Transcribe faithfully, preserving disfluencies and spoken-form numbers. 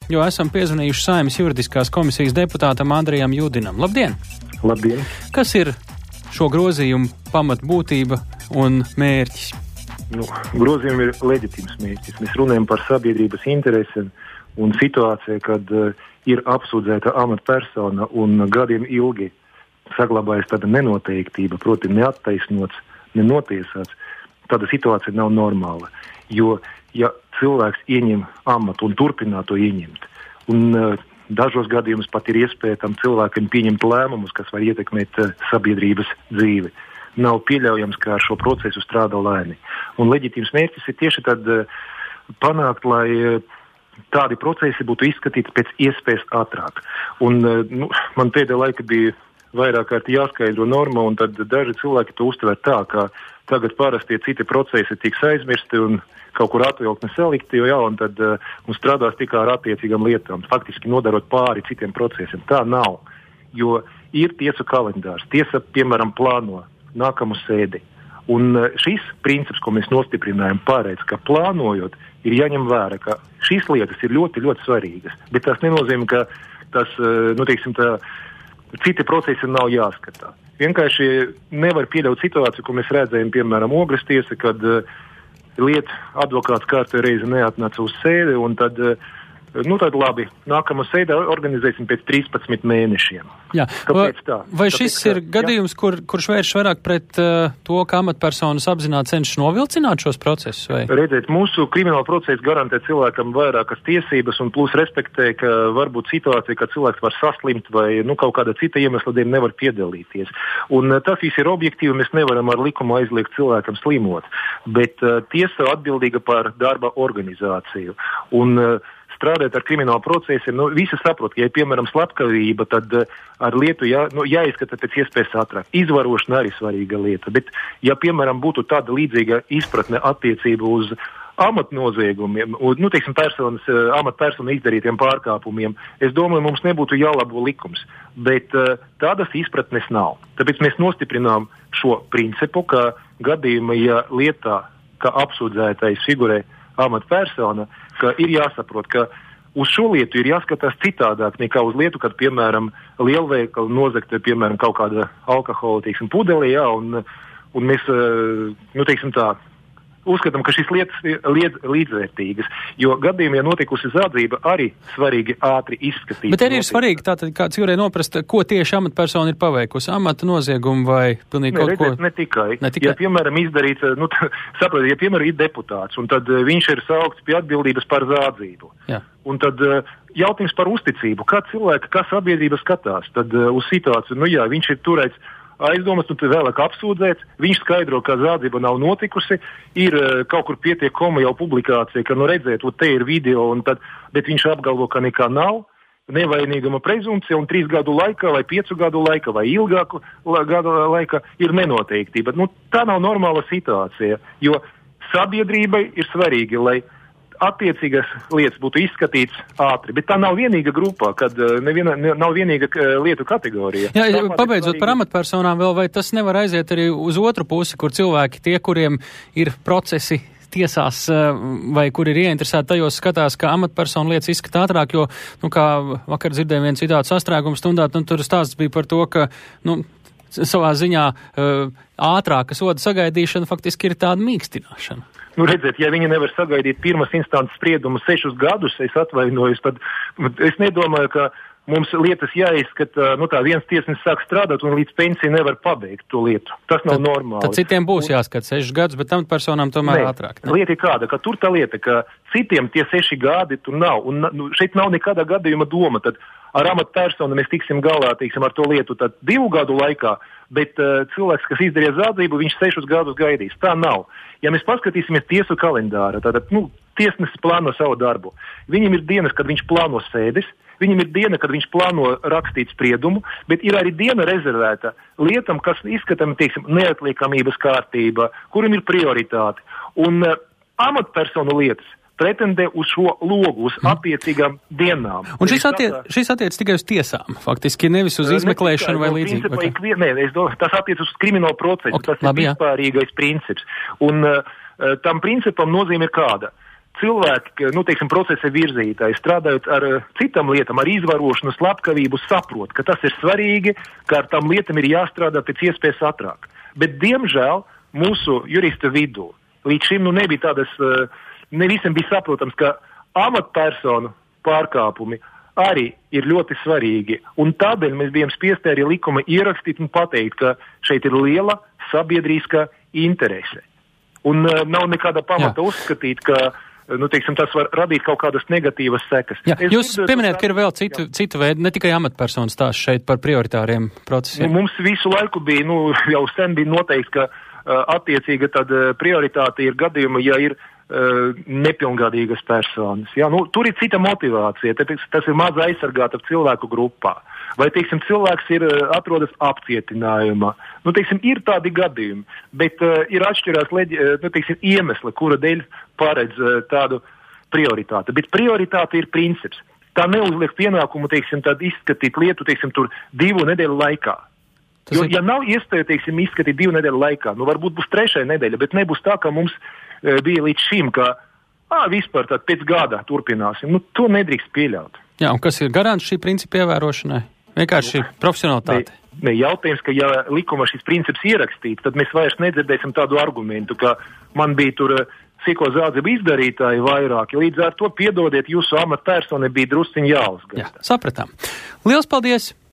jo esam piezvanījuši Saeimas juridiskās komisijas deputātam Andrijam Judinam. Labdien! Labdien! Kas ir šo grozījumu pamatbūtība un mērķis? Nu, grozījumi ir leģitīms mērķis. Mēs runājam par sabiedrības interesi un situāciju, kad uh, ir apsūdzēta amatpersona un gadiem ilgi saglabājas tāda nenoteiktība, proti neattaisnots, nenotiesāts. Tāda situācija nav normāla, jo ja cilvēks ieņem amatu un turpinā to ieņemt, un uh, dažos gadījumus pat ir iespēja tam cilvēkam pieņemt lēmumus, kas var ietekmēt uh, sabiedrības dzīvi. Nav pieļaujams, ka ar šo procesu strādā lēni. Un leģitīms mērķis ir tieši tad uh, panākt, lai uh, tādi procesi būtu izskatīti pēc iespējas ātrāk. Un uh, nu, man pēdējā laika bija vairāk kārt jāskaidro norma, un tad daži cilvēki to uztver tā, ka tagad parasti citi procesi tiks aizmirsti un kaut kur atvilkni salikti, jo jā, un tad uh, un strādās tikai ar attiecīgām lietām, faktiski nodarot pāri citiem procesiem. Tā nav, jo ir tiesu kalendārs. Tiesa, piemēram, plāno nākamu sēdi. Un šis princips, ko mēs nostiprinājam, paredz, ka plānojot, ir jāņem vērā, ka šīs lietas ir ļoti, ļoti svarīgas. Bet tas nenozīmē, ka tas, nu, teiksim, tā, citi procesi nav jāskatā. Vienkārši nevar pieļaut situāciju, ko mēs redzējām, piemēram, Ogres tiesa, kad uh, lieta advokāts kārtē reizi neatnāca uz sēdi, un tad uh, Nu, tad labi, nākamo sēdi organizēsim pēc trīspadsmit mēnešiem. Jā. Kāpēc tā? Vai Tāpēc, šis ir ka, gadījums, kur, kurš vērš vairāk pret uh, to, ka amatpersonas apzināti cenšas novilcināt šos procesus? Vai? Redziet, mūsu krimināla procesa garantē cilvēkam vairākas tiesības un plus respektē, ka var būt situācija, ka cilvēks var saslimt vai nu, kaut kāda cita iemesla dēļ nevar piedalīties. Un uh, tas viss ir objektīvi, mēs nevaram ar likumu aizliegt cilvēkam slimot, bet uh, tiesa atbildīga par darba organizāciju. Un, uh, strādāt ar kriminālu procesiem, nu, visi saprot, ka, ja ir, piemēram, slepkavība, tad uh, ar lietu jā, nu, jāizskata pēc iespējas ātrāk. Izvarošana arī svarīga lieta, bet, ja, piemēram, būtu tāda līdzīga izpratne attiecība uz amatnoziegumiem, un, nu, teiksim, personas, uh, amatpersonu izdarītiem pārkāpumiem, es domāju, mums nebūtu jālabo likums, bet uh, tādas izpratnes nav. Tāpēc mēs nostiprinām šo principu, ka gadījumā, ja lietā, ka apsūdzētais figurē amatpersona, ka ir jāsaprot, ka uz šo lietu ir jāskatās citādāk nekā uz lietu, kad, piemēram, lielveikalu nozagt, piemēram, kaut kāda alkohola, teiksim, pudelī, jā, un, un mēs, nu, teiksim tā, uzskatām, ka šīs lietas ir lied, līdzvērtīgas, jo gadījumā, ja notikusi zādzība, arī svarīgi ātri izskatīt. Bet arī ir svarīgi tātad kāds jūrē noprast, ko tieši amatpersona ir paveikusi, amata noziegumu vai pilnīgi ne, kaut redzēt, ko? Ne tikai. Ne tikai. Ja, piemēram, izdarīts, nu, saprot, ja, piemēram, ir deputāts, un tad uh, viņš ir saukts pie atbildības par zādzību. Jā. Un tad uh, jautājums par uzticību, kā cilvēki, kā sabiedrība skatās, tad uh, uz situāciju, nu jā, viņš ir turēts aizdomas, nu tad vēlāk apsūdzēts, viņš skaidro, ka zādzība nav notikusi, ir uh, kaut kur pietiekama jau publikācija, ka, nu redzēt, un te ir video, un tad, bet viņš apgalvo, ka nekā nav, nevainīguma prezumpcija, un trīs gadu laikā, vai piecu gadu laikā, vai ilgāku la, gadu laikā ir nenoteiktība. Nu, tā nav normāla situācija, jo sabiedrībai ir svarīgi, lai attiecīgas lietas būtu izskatīts ātri, bet tā nav vienīga grupā, kad neviena, ne, nav vienīga lietu kategorija. Jā, pabeidzot par amatpersonām vēl, vai tas nevar aiziet arī uz otru pusi, kur cilvēki, tie, kuriem ir procesi tiesās vai kur ir ieinteresēti tajos, skatās, ka amatpersonu lietas izskata ātrāk, jo, nu, kā vakar dzirdēju viens citāts sastrēguma stundā, nu, tur stāsts bija par to, ka, nu, savā ziņā ātrāka soda sagaidīšana faktiski ir tāda mīkstināšana. Nu, redziet, ja viņi nevar sagaidīt pirmas instances spriedumu sešus gadus, es atvainojos, tad es nedomāju, ka mums lietas jāizskata, nu tā viens tiesnis sāk strādāt un līdz pensiju nevar pabeigt to lietu. Tas nav tad, normāli. Tad citiem būs jāskat sešus gadus, bet tam personām tomēr ne, ātrāk. Ne? Lieta ir kāda, ka tur tā lieta, ka citiem tie seši gadi tur nav, un nu, šeit nav nekāda gadījuma doma, tad ar amatpersonu mēs tiksim galā, tiksim ar to lietu tad divu gadu laikā, bet uh, cilvēks, kas izdarīja zādzību, viņš sešus gadus gaidīs. Tā nav. Ja mēs paskatīsimies tiesu kalendāru, tad, nu, tiesnesis plāno savu darbu. Viņam ir dienas, kad viņš plāno sēdes, viņam ir diena, kad viņš plāno rakstīt spriedumu, bet ir arī diena rezervēta lietam, kas izskatām, teiksim, neatliekamības kārtība, kurim ir prioritāte. Un uh, amatpersonu lietas pretendē uz šo logu, uz attiecīgām dienām. Un šis, attie, šis attiec tikai uz tiesām, faktiski nevis uz izmeklēšanu ne tikai, vai līdzīgi. Principā, okay. ikvien, nē, es domāju, tas attiec uz kriminālu procesu, okay, tas labi, ir vispārīgais princips. Un uh, tam principam nozīme ir kāda. cilvēki, nu, teiksim, procesa virzītāji, strādājot ar uh, citam lietam, ar izvarošanu, slepkavību, saprot, ka tas ir svarīgi, ka ar tam lietam ir jāstrādā pēc iespējas ātrāk. Bet, diemžēl, mūsu jurista vidū līdz šim nu nebija tādas, uh, ne visiem bija saprotams, ka amatpersonu pārkāpumi arī ir ļoti svarīgi. Un tādēļ mēs bijām spiesti arī likuma ierakstīt un pateikt, ka šeit ir liela sabiedrīska interese. Un uh, nav nekāda pamata Jā. uzskatīt, ka nu, teiksim, tas var radīt kaut kādas negatīvas sekas. Jā, jūs pieminējat, ka ir vēl citu, citu veidu, ne tikai amatpersonas stāsts šeit par prioritāriem procesiem. Nu, mums visu laiku bija, nu, jau sen bija noteikts, ka uh, attiecīga tad uh, prioritāte ir gadījuma, ja ir uh, nepilngadīgas personas. Jā, nu, tur ir cita motivācija, tāpēc tas ir maz aizsargāta cilvēku grupā. Vai, teiksim, cilvēks ir atrodas apcietinājumā. Nu, teiksim, ir tādi gadījumi, bet uh, ir atšķirās leģi, uh, nu, teiksim, iemesli, kura dēļ paredz uh, tādu prioritāti. Bet prioritāte ir princips. Tā neuzliek pienākumu, teiksim, tad izskatīt lietu, teiksim, tur divu nedēļu laikā. Tas jo, ir... ja nav iespēja, teiksim, izskatīt divu nedēļu laikā, nu, varbūt būs trešajā nedēļa, bet nebūs tā, ka mums uh, bija līdz šim, ka, ā, vispār tad pēc gada turpināsim. Nu, to nedrīkst pieļaut. Jā, un kas ir garants šī principa ievērošanai? Vienkārši profesionalitāte. Ne, ne, jautājums, ka ja likumā šis princips ierakstīts, tad mēs vairs nedzirdēsim tādu argumentu, ka man bija tur sīko zādzību izdarītāji vairāki. Līdz ar to piedodiet, jūsu amatpersona bija drusciņi jāuzgada. Jā, sapratām. Liels paldies!